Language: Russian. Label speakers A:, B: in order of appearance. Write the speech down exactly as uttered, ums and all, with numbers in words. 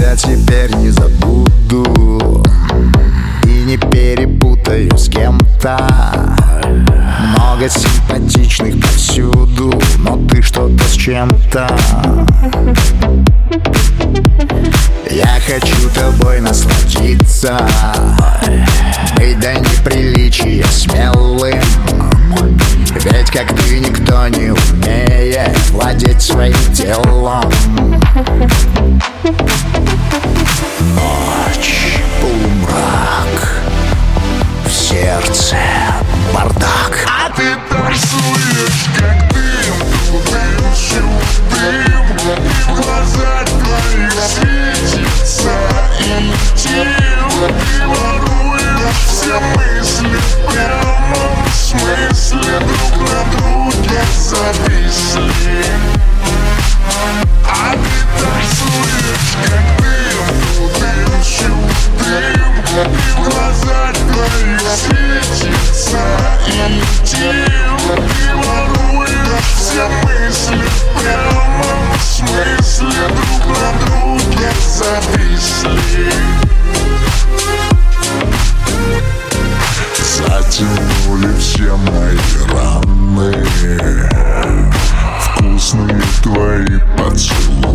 A: тебя теперь не забуду и не перепутаю с кем-то. Много симпатичных повсюду, но ты что-то с чем-то. Я хочу тобой насладиться, быть до неприличия смелым. Ведь как ты никто не умеет владеть своим телом. Ночь, полумрак, в сердце бардак.
B: А ты танцуешь, как дым, дым, дым. В глазах твоих светится интим. Ты воруешь все мысли в прямом смысле. Друг на друге зависли. А ты танцуешь, как дым, дым, дым. В глазах твоих светится интим. Ты воруешь все мысли в прямом смысле. Друг на друге зависли. Затянули все мои раны вкусные твои поцелуи.